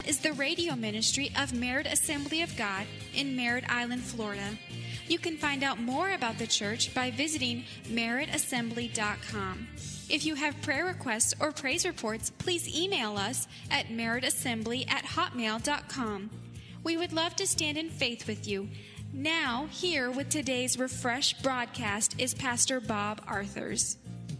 Is the radio ministry of Merritt Assembly of God in Merritt Island, Florida. You can find out more about the church by visiting merrittassembly.com. If you have prayer requests or praise reports, please email us at merrittassembly@hotmail.com. We would love to stand in faith with you. Now, here with today's Refresh broadcast is Pastor Bob Arthurs.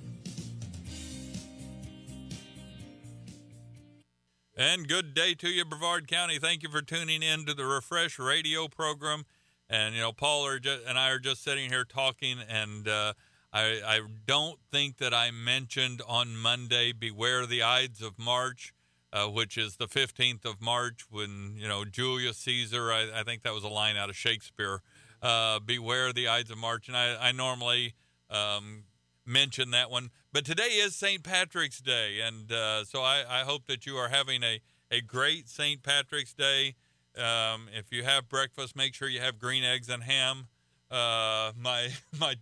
And good day to you, Brevard County. Thank you for tuning in to the Refresh radio program. And, Paul and I are just sitting here talking, and I don't think that I mentioned on Monday, Beware the Ides of March, which is the 15th of March when, Julius Caesar, I think that was a line out of Shakespeare, Beware the Ides of March. And I normally mention that one. But today is St. Patrick's Day, and so I hope that you are having a great St. Patrick's Day. If you have breakfast, make sure you have green eggs and ham. And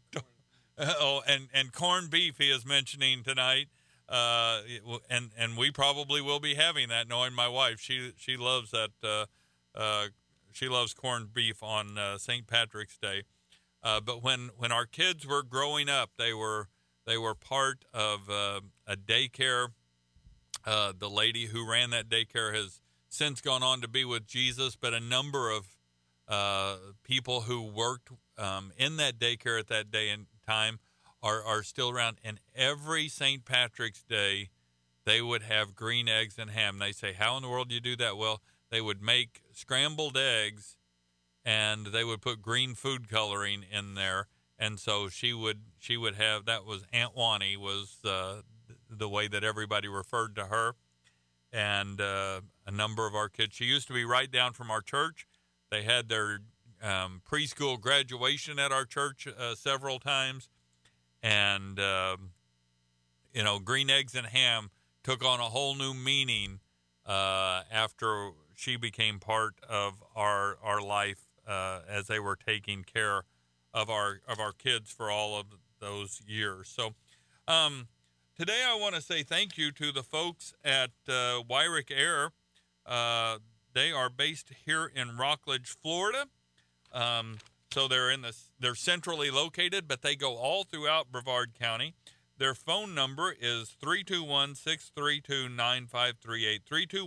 corned beef he is mentioning tonight. And we probably will be having that, knowing my wife. She loves that. She loves corned beef on St. Patrick's Day. But when our kids were growing up, they were part of a daycare. The lady who ran that daycare has since gone on to be with Jesus, but a number of people who worked in that daycare at that day and time are still around. And every St. Patrick's Day, they would have green eggs and ham. They say, how in the world do you do that? Well, they would make scrambled eggs, and they would put green food coloring in there. And so she would have, that was Aunt Wani was the way that everybody referred to her. And a number of our kids, she used to be right down from our church. They had their preschool graduation at our church several times. And, green eggs and ham took on a whole new meaning after she became part of our life as they were taking care of our kids for all of those years. So today I want to say thank you to the folks at Wyrick Air. They are based here in Rockledge, Florida. So they're centrally located, but they go all throughout Brevard County. Their phone number is 321-632-9538,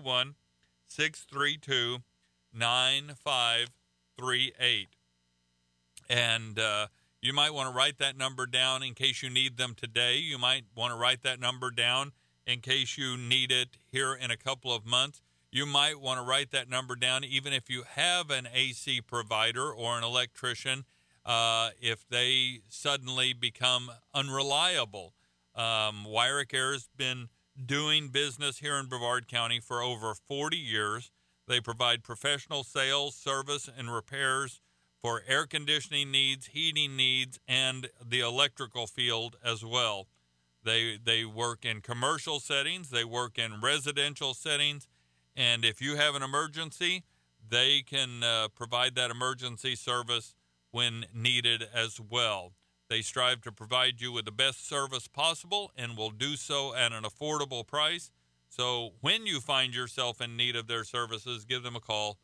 321-632-9538. And you might want to write that number down in case you need them today. You might want to write that number down in case you need it here in a couple of months. You might want to write that number down even if you have an AC provider or an electrician, if they suddenly become unreliable. Wyrick Air has been doing business here in Brevard County for over 40 years. They provide professional sales, service, and repairs for air conditioning needs, heating needs, and the electrical field as well. They work in commercial settings, they work in residential settings, and if you have an emergency, they can provide that emergency service when needed as well. They strive to provide you with the best service possible and will do so at an affordable price. So when you find yourself in need of their services, give them a call,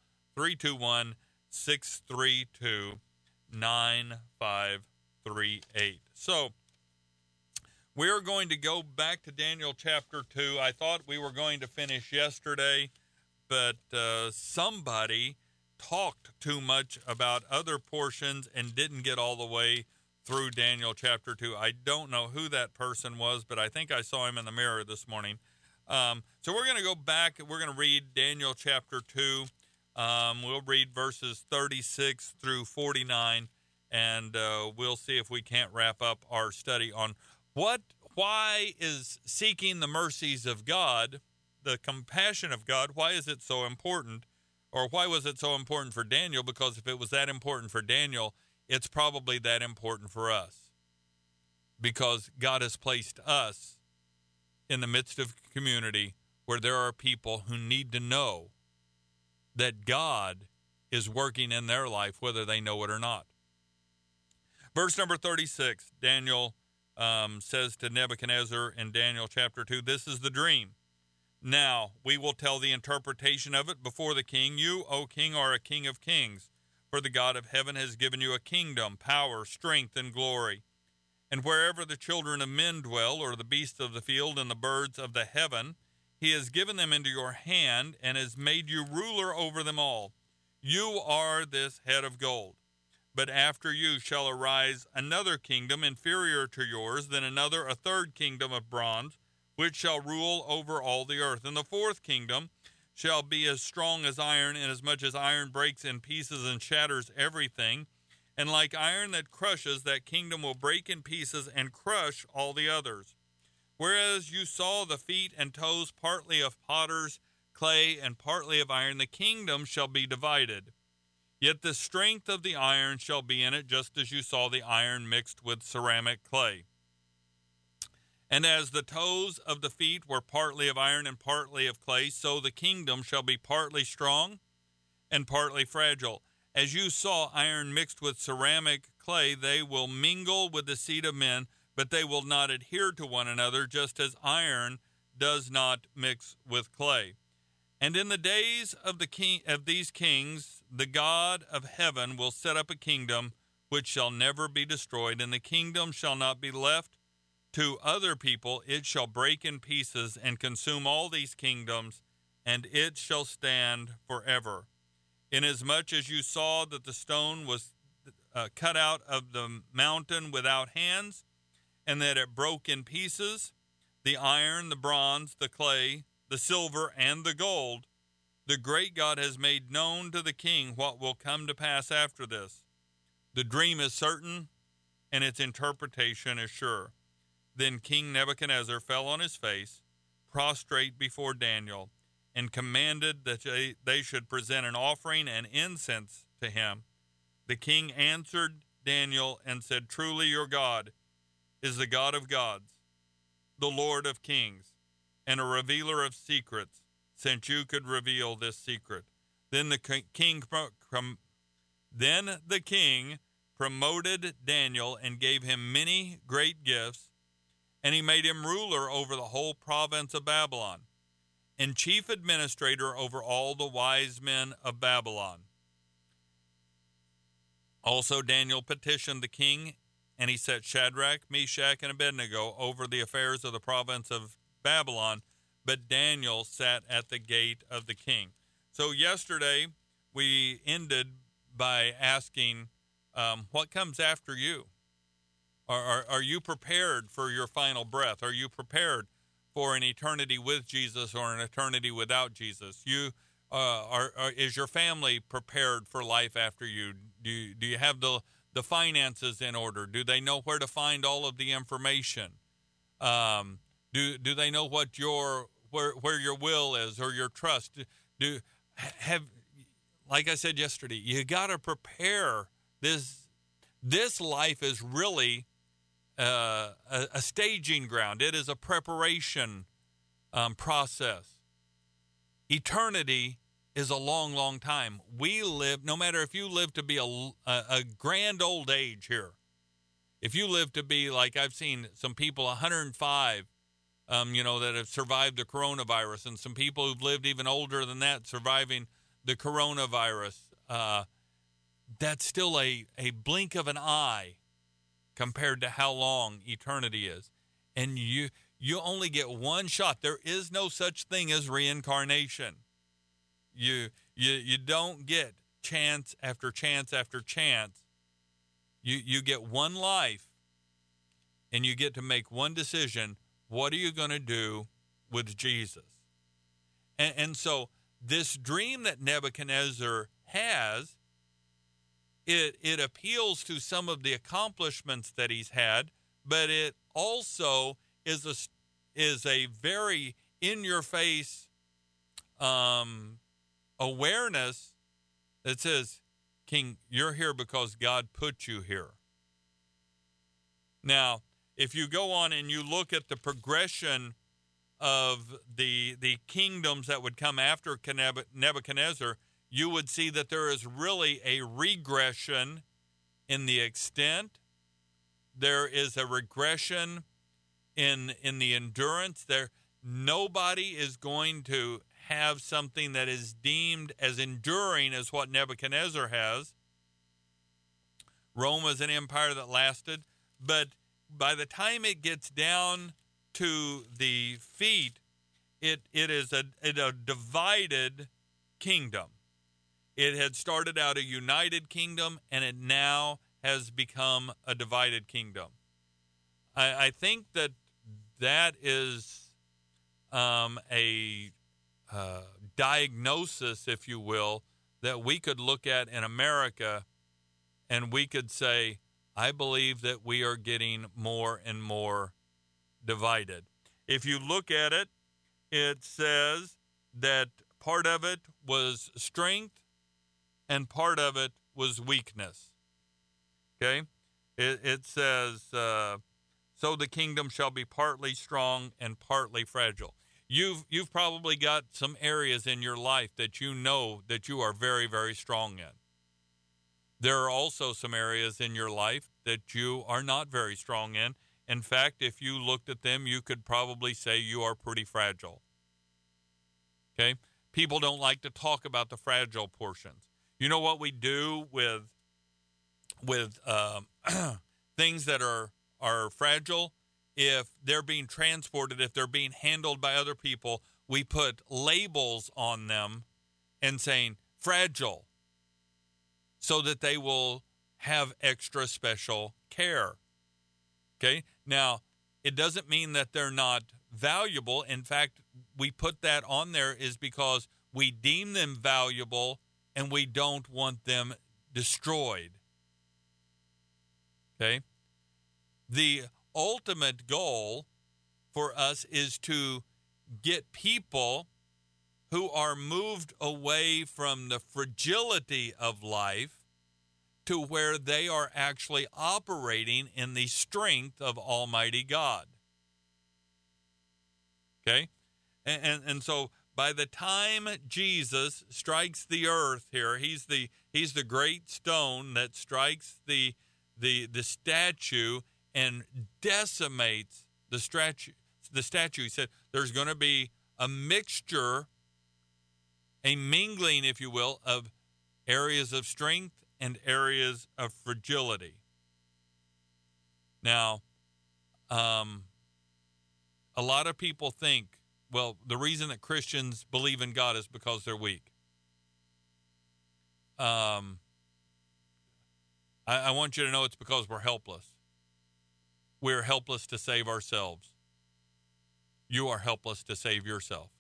321-632-9538. So we're going to go back to Daniel chapter 2. I thought we were going to finish yesterday, but somebody talked too much about other portions and didn't get all the way through Daniel chapter 2. I don't know who that person was, but I think I saw him in the mirror this morning. So we're going to go back. We're going to read Daniel chapter 2. We'll read verses 36 through 49, and we'll see if we can't wrap up our study on why is seeking the mercies of God, the compassion of God, why is it so important? Or why was it so important for Daniel? Because if it was that important for Daniel, it's probably that important for us. Because God has placed us in the midst of a community where there are people who need to know that God is working in their life, whether they know it or not. Verse number 36, Daniel says to Nebuchadnezzar in Daniel chapter 2, this is the dream. Now we will tell the interpretation of it before the king. You, O king, are a king of kings, for the God of heaven has given you a kingdom, power, strength, and glory. And wherever the children of men dwell, or the beasts of the field and the birds of the heaven, he has given them into your hand and has made you ruler over them all. You are this head of gold. But after you shall arise another kingdom inferior to yours, then another, a third kingdom of bronze, which shall rule over all the earth. And the fourth kingdom shall be as strong as iron, inasmuch as iron breaks in pieces and shatters everything. And like iron that crushes, that kingdom will break in pieces and crush all the others. Whereas you saw the feet and toes partly of potter's clay and partly of iron, the kingdom shall be divided. Yet the strength of the iron shall be in it, just as you saw the iron mixed with ceramic clay. And as the toes of the feet were partly of iron and partly of clay, so the kingdom shall be partly strong and partly fragile. As you saw iron mixed with ceramic clay, they will mingle with the seed of men, but they will not adhere to one another, just as iron does not mix with clay. And in the days of these kings, the God of heaven will set up a kingdom which shall never be destroyed, and the kingdom shall not be left to other people. It shall break in pieces and consume all these kingdoms, and it shall stand forever. Inasmuch as you saw that the stone was cut out of the mountain without hands, and that it broke in pieces, the iron, the bronze, the clay, the silver, and the gold, the great God has made known to the king what will come to pass after this. The dream is certain, and its interpretation is sure. Then King Nebuchadnezzar fell on his face, prostrate before Daniel, and commanded that they should present an offering and incense to him. The king answered Daniel and said, Truly your God is the God of gods, the Lord of kings, and a revealer of secrets, since you could reveal this secret. Then the king promoted Daniel and gave him many great gifts, and he made him ruler over the whole province of Babylon, and chief administrator over all the wise men of Babylon. Also Daniel petitioned the king, and he set Shadrach, Meshach, and Abednego over the affairs of the province of Babylon, but Daniel sat at the gate of the king. So yesterday we ended by asking, what comes after you? Are you prepared for your final breath? Are you prepared for an eternity with Jesus or an eternity without Jesus? Is your family prepared for life after you? Do you have the finances in order? Do they know where to find all of the information? Do they know what where your will is or your trust? Like I said yesterday, you got to prepare. This life is really a staging ground. It is a preparation process. Eternity is a long, long time. We live, no matter if you live to be a grand old age here, if you live to be, like I've seen some people 105, that have survived the coronavirus, and some people who've lived even older than that surviving the coronavirus, that's still a blink of an eye compared to how long eternity is. And you only get one shot. There is no such thing as reincarnation. You don't get chance after chance after chance. You get one life, and you get to make one decision. What are you going to do with Jesus? And so this dream that Nebuchadnezzar has, it appeals to some of the accomplishments that he's had, but it also is a very in-your-face awareness that says, King, you're here because God put you here. Now, if you go on and you look at the progression of the kingdoms that would come after Nebuchadnezzar, you would see that there is really a regression in the extent. There is a regression in the endurance. nobody is going to have something that is deemed as enduring as what Nebuchadnezzar has. Rome was an empire that lasted, but by the time it gets down to the feet, it is a divided kingdom. It had started out a united kingdom, and it now has become a divided kingdom. I think that is a diagnosis, if you will, that we could look at in America, and we could say, I believe that we are getting more and more divided. If you look at it, it says that part of it was strength and part of it was weakness. Okay? It says, so the kingdom shall be partly strong and partly fragile. You've probably got some areas in your life that you know that you are very, very strong in. There are also some areas in your life that you are not very strong in. In fact, if you looked at them, you could probably say you are pretty fragile. Okay? People don't like to talk about the fragile portions. You know what we do with things that are fragile? If they're being transported, if they're being handled by other people, we put labels on them and saying fragile, so that they will have extra special care. Okay? Now, it doesn't mean that they're not valuable. In fact, we put that on there is because we deem them valuable and we don't want them destroyed. Okay? The ultimate goal for us is to get people who are moved away from the fragility of life to where they are actually operating in the strength of Almighty God. Okay? And so by the time Jesus strikes the earth here, he's the great stone that strikes the statue and decimates the statue. He said there's going to be a mixture, a mingling, if you will, of areas of strength and areas of fragility. Now, a lot of people think, well, the reason that Christians believe in God is because they're weak. I want you to know it's because we're helpless. We're helpless to save ourselves. You are helpless to save yourself.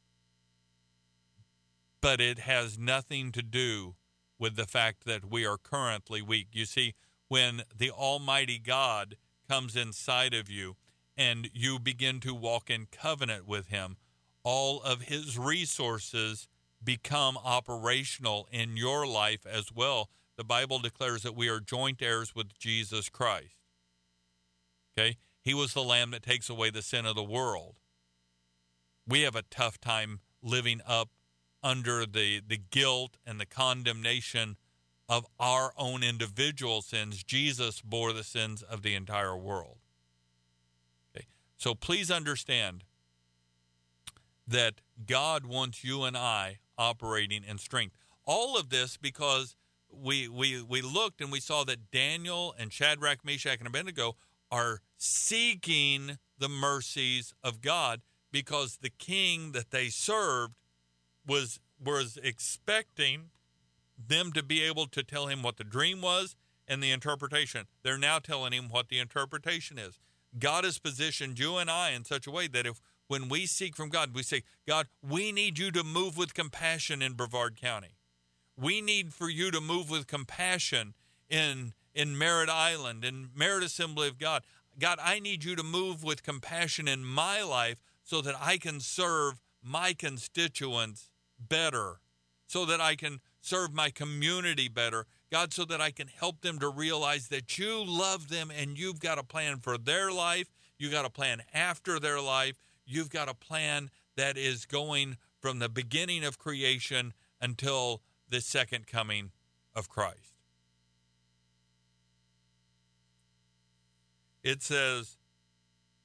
But it has nothing to do with the fact that we are currently weak. You see, when the Almighty God comes inside of you and you begin to walk in covenant with Him, all of His resources become operational in your life as well. The Bible declares that we are joint heirs with Jesus Christ. Okay? He was the Lamb that takes away the sin of the world. We have a tough time living up under the guilt and the condemnation of our own individual sins. Jesus bore the sins of the entire world. Okay? So please understand that God wants you and I operating in strength. All of this because we looked and we saw that Daniel and Shadrach, Meshach, and Abednego are seeking the mercies of God because the king that they served was expecting them to be able to tell him what the dream was and the interpretation. They're now telling him what the interpretation is. God has positioned you and I in such a way that when we seek from God, we say, God, we need you to move with compassion in Brevard County. We need for you to move with compassion in Merritt Island, in Merritt Assembly of God. God, I need you to move with compassion in my life so that I can serve my constituents better, so that I can serve my community better. God, so that I can help them to realize that you love them and you've got a plan for their life. You've got a plan after their life. You've got a plan that is going from the beginning of creation until the second coming of Christ. It says,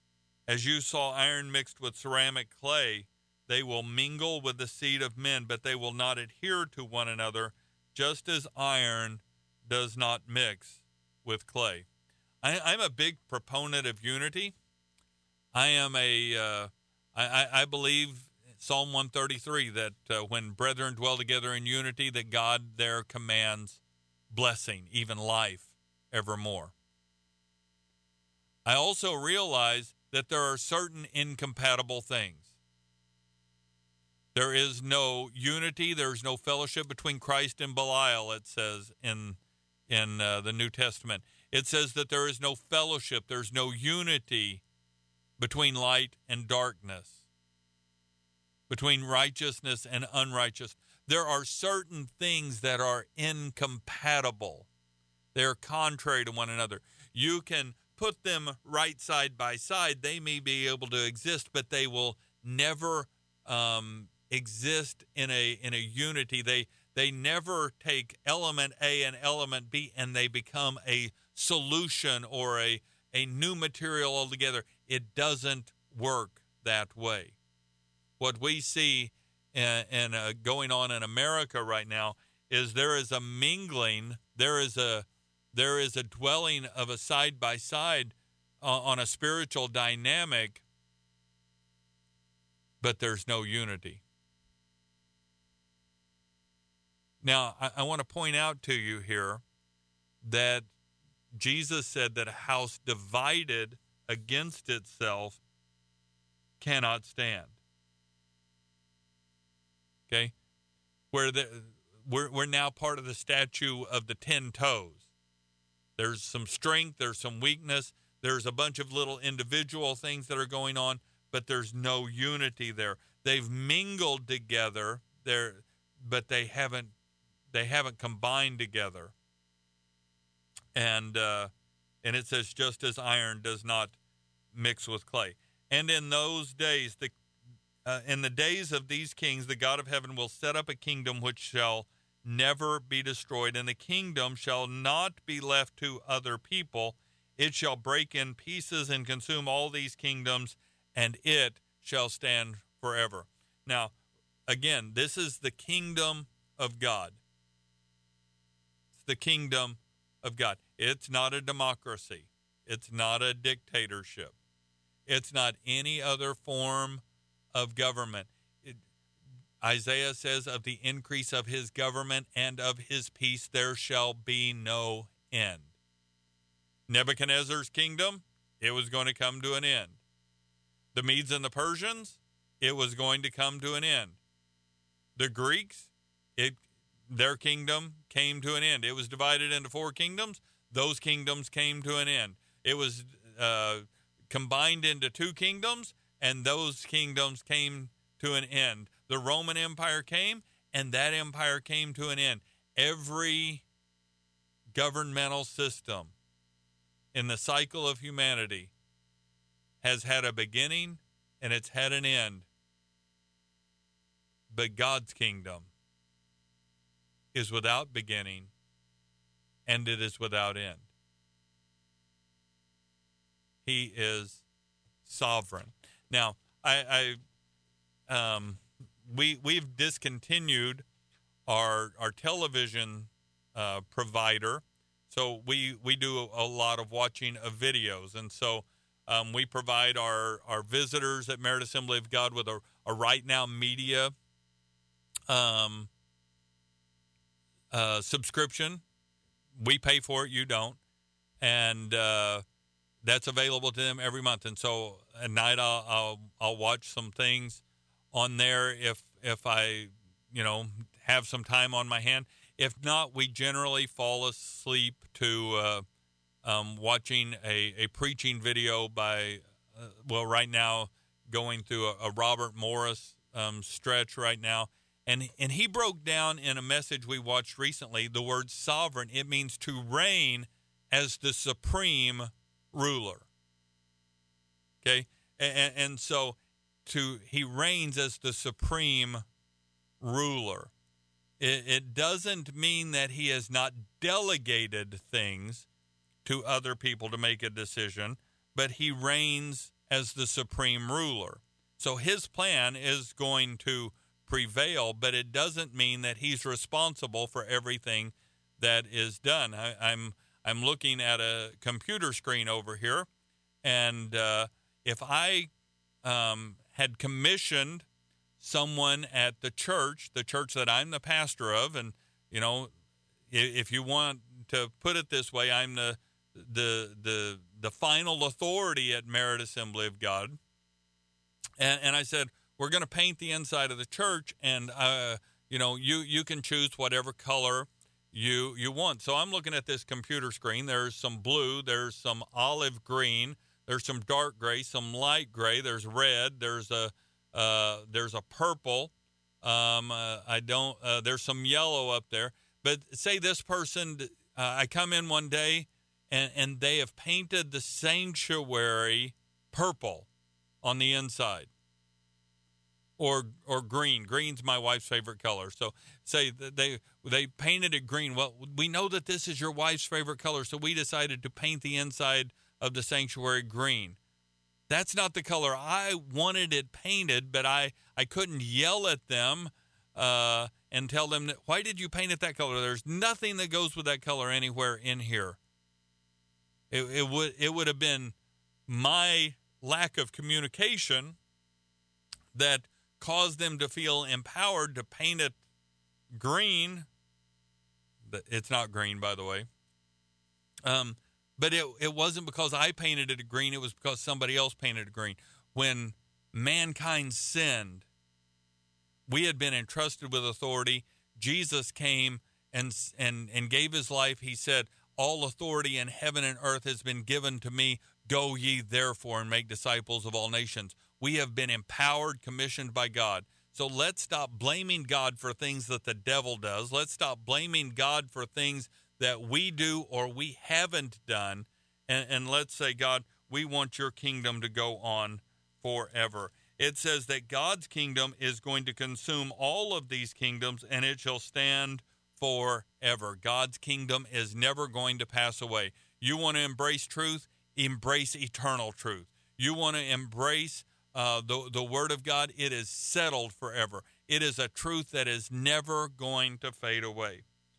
As you saw iron mixed with ceramic clay, they will mingle with the seed of men, but they will not adhere to one another, just as iron does not mix with clay. I'm a big proponent of unity. I believe Psalm 133 that when brethren dwell together in unity, that God there commands blessing, even life, evermore. I also realize that there are certain incompatible things. There is no unity, there's no fellowship between Christ and Belial, it says in the New Testament. It says that there is no fellowship, there's no unity between light and darkness, between righteousness and unrighteous. There are certain things that are incompatible. They're contrary to one another. You can put them right side by side. They may be able to exist, but they will never exist in a unity. They never take element A and element B and they become a solution or a new material altogether. It doesn't work that way. What we see going on in America right now is there is a mingling, there is a dwelling of a side by side on a spiritual dynamic, but there's no unity. Now, I want to point out to you here that Jesus said that a house divided against itself cannot stand. Okay? We're now part of the statue of the 10 toes. There's some strength, there's some weakness, there's a bunch of little individual things that are going on, but there's no unity there. They've mingled together there, but they haven't combined together. And it says, just as iron does not mix with clay. And in those days, in the days of these kings, the God of heaven will set up a kingdom which shall never be destroyed, and the kingdom shall not be left to other people. It shall break in pieces and consume all these kingdoms, and it shall stand forever. Now, again, this is the kingdom of God. It's the kingdom of God. It's not a democracy. It's not a dictatorship. It's not any other form of government. Isaiah says, of the increase of his government and of his peace there shall be no end. Nebuchadnezzar's kingdom, it was going to come to an end. The Medes and the Persians, it was going to come to an end. The Greeks, their kingdom came to an end. It was divided into 4 kingdoms. Those kingdoms came to an end. It was combined into 2 kingdoms, and those kingdoms came to an end. The Roman Empire came, and that empire came to an end. Every governmental system in the cycle of humanity has had a beginning, and it's had an end. But God's kingdom is without beginning, and it is without end. He is sovereign. Now, we've discontinued our television provider, so we do a lot of watching of videos, and so we provide our visitors at Merit Assembly of God with a Right Now Media subscription. We pay for it, you don't, and that's available to them every month. And so at night I'll watch some things on there if I have some time on my hand. If not, we generally fall asleep to watching a preaching video by right now going through a Robert Morris stretch right now. And he broke down in a message we watched recently the word sovereign. It means to reign as the supreme ruler. Okay? And so he reigns as the supreme ruler. It doesn't mean that he has not delegated things to other people to make a decision, but he reigns as the supreme ruler. So his plan is going to prevail, but it doesn't mean that he's responsible for everything that is done. I'm looking at a computer screen over here, and if I had commissioned someone at the church that I'm the pastor of, and if you want to put it this way, I'm the final authority at Merit Assembly of God, and I said, we're going to paint the inside of the church, and you can choose whatever color you want. So I'm looking at this computer screen. There's some blue, there's some olive green, there's some dark gray, some light gray, there's red, there's a purple. There's some yellow up there. But say this person, I come in one day and they have painted the sanctuary purple on the inside. Or green. Green's my wife's favorite color. So say they painted it green. Well, we know that this is your wife's favorite color, so we decided to paint the inside of the sanctuary green. That's not the color I wanted it painted, but I couldn't yell at them and tell them, why did you paint it that color? There's nothing that goes with that color anywhere in here. It would have been my lack of communication that caused them to feel empowered to paint it green. It's not green, by the way. But it wasn't because I painted it green. It was because somebody else painted it green. When mankind sinned, we had been entrusted with authority. Jesus came and gave his life. He said, all authority in heaven and earth has been given to me. Go ye therefore and make disciples of all nations. We have been empowered, commissioned by God. So let's stop blaming God for things that the devil does. Let's stop blaming God for things that we do or we haven't done. And let's say, God, we want your kingdom to go on forever. It says that God's kingdom is going to consume all of these kingdoms, and it shall stand forever. God's kingdom is never going to pass away. You want to embrace truth? Embrace eternal truth. You want to embrace the Word of God? It is settled forever. It is a truth that is never going to fade away.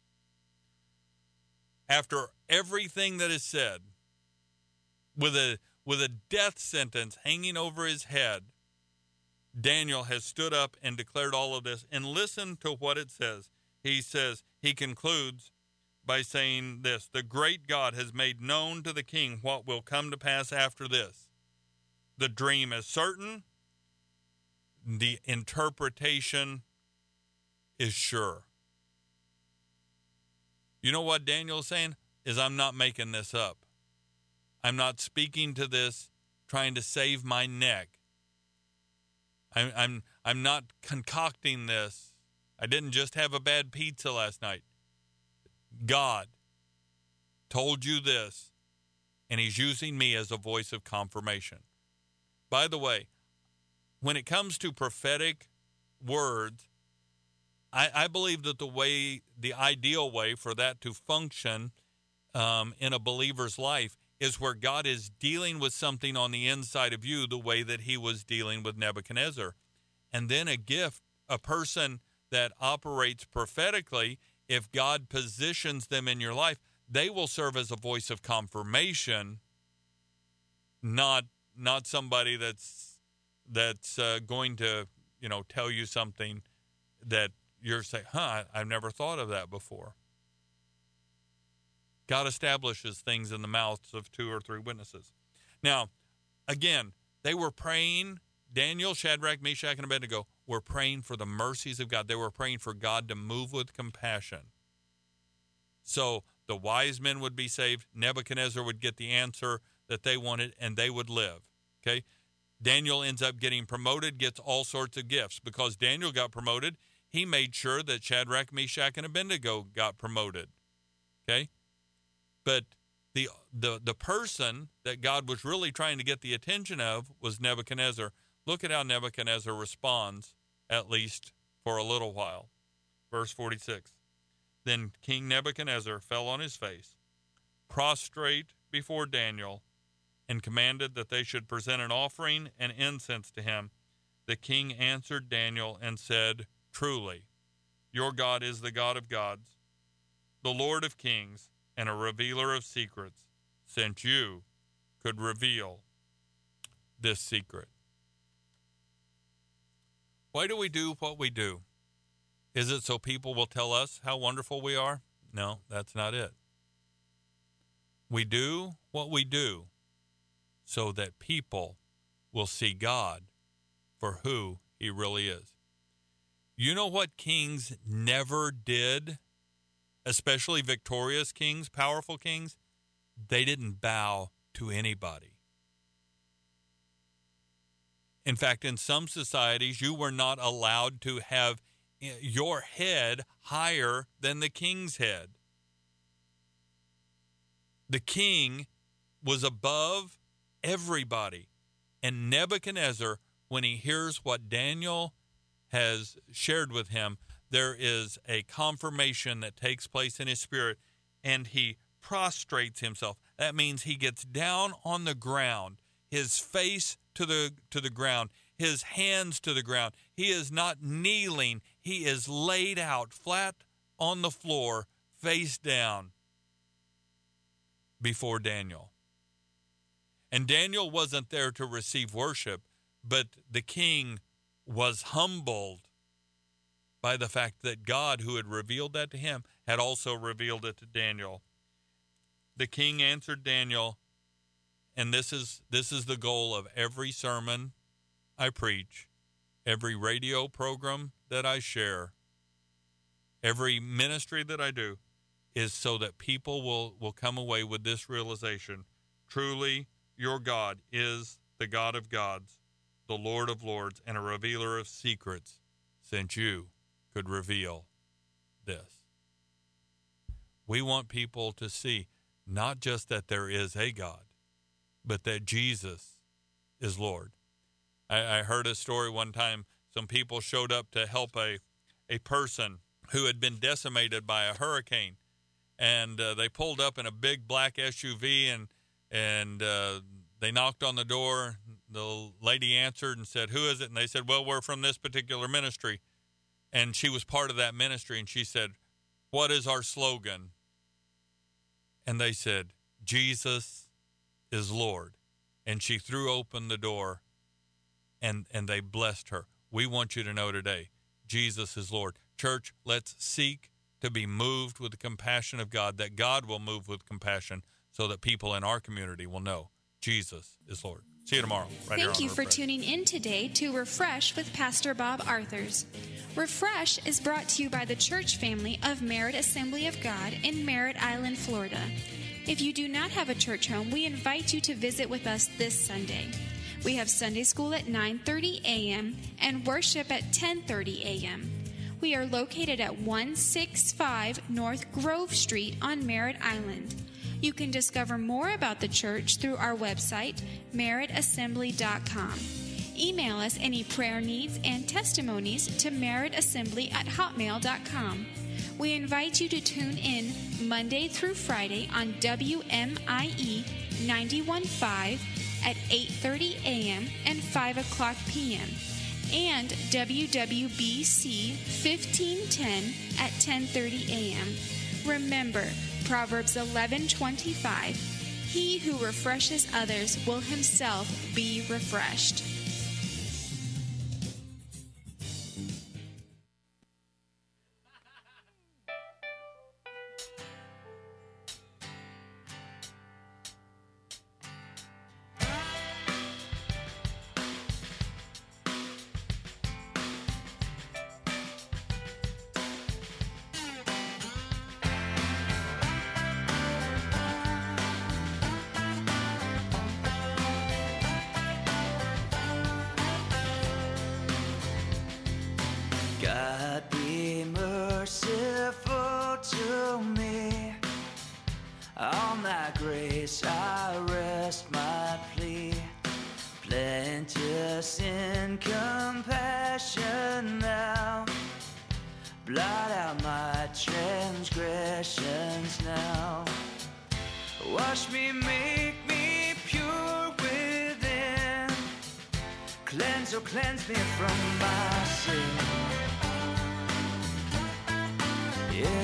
After everything that is said, with a death sentence hanging over his head, Daniel has stood up and declared all of this. And listen to what it says. He concludes by saying this: the great God has made known to the king what will come to pass after this. The dream is certain. The interpretation is sure. You know what Daniel is saying? Is I'm not making this up. I'm not speaking to this trying to save my neck. I'm not concocting this. I didn't just have a bad pizza last night. God told you this, and he's using me as a voice of confirmation. By the way, when it comes to prophetic words, I believe that the ideal way for that to function in a believer's life is where God is dealing with something on the inside of you the way that he was dealing with Nebuchadnezzar. And then a person that operates prophetically, if God positions them in your life, they will serve as a voice of confirmation, not somebody that's going to tell you something that you're saying, I've never thought of that before. God establishes things in the mouths of 2 or 3 witnesses. Now, again, they were praying. Daniel, Shadrach, Meshach, and Abednego were praying for the mercies of God. They were praying for God to move with compassion. So the wise men would be saved. Nebuchadnezzar would get the answer that they wanted, and they would live. Okay? Daniel ends up getting promoted, gets all sorts of gifts. Because Daniel got promoted, he made sure that Shadrach, Meshach, and Abednego got promoted. Okay? But the person that God was really trying to get the attention of was Nebuchadnezzar. Look at how Nebuchadnezzar responds, at least for a little while. Verse 46. Then King Nebuchadnezzar fell on his face, prostrate before Daniel, and commanded that they should present an offering and incense to him. The king answered Daniel and said, "Truly, your God is the God of gods, the Lord of kings, and a revealer of secrets, since you could reveal this secret." Why do we do what we do? Is it so people will tell us how wonderful we are? No, that's not it. We do what we do so that people will see God for who he really is. You know what kings never did, especially victorious kings, powerful kings? They didn't bow to anybody. In fact, in some societies, you were not allowed to have your head higher than the king's head. The king was above everybody. And Nebuchadnezzar, when he hears what Daniel has shared with him, there is a confirmation that takes place in his spirit, and he prostrates himself. That means he gets down on the ground, his face to the ground, his hands to the ground. He is not kneeling. He is laid out flat on the floor, face down before Daniel. And Daniel wasn't there to receive worship, but the king was humbled by the fact that God, who had revealed that to him, had also revealed it to Daniel. The king answered Daniel, and this is the goal of every sermon I preach, every radio program that I share, every ministry that I do, is so that people will come away with this realization: truly, your God is the God of gods, the Lord of lords, and a revealer of secrets, since you could reveal this. We want people to see not just that there is a God, but that Jesus is Lord. I heard a story one time. Some people showed up to help a person who had been decimated by a hurricane. And they pulled up in a big black SUV, and they knocked on the door. The lady answered and said, "Who is it?" And they said, "Well, we're from this particular ministry." And she was part of that ministry. And she said, "What is our slogan?" And they said, "Jesus is Lord." And she threw open the door, and they blessed her. We want you to know today, Jesus is Lord. Church, let's seek to be moved with the compassion of God, that God will move with compassion so that people in our community will know Jesus is Lord. See you tomorrow. Thank you for tuning in today to Refresh with Pastor Bob Arthurs. Refresh is brought to you by the church family of Merritt Assembly of God in Merritt Island, Florida. If you do not have a church home, we invite you to visit with us this Sunday. We have Sunday school at 9:30 a.m. and worship at 10:30 a.m. We are located at 165 North Grove Street on Merritt Island. You can discover more about the church through our website, merrittassembly.com. Email us any prayer needs and testimonies to merrittassembly@hotmail.com. We invite you to tune in Monday through Friday on WMIE 91.5 at 8:30 a.m. and 5 o'clock p.m. and WWBC 1510 at 10:30 a.m. Remember, Proverbs 11:25, he who refreshes others will himself be refreshed. God be merciful to me. On thy grace I rest my plea. Plenteous in compassion thou. Blot out my transgressions now. Wash me, make me pure Cleanse, oh cleanse me from my sin. Yeah.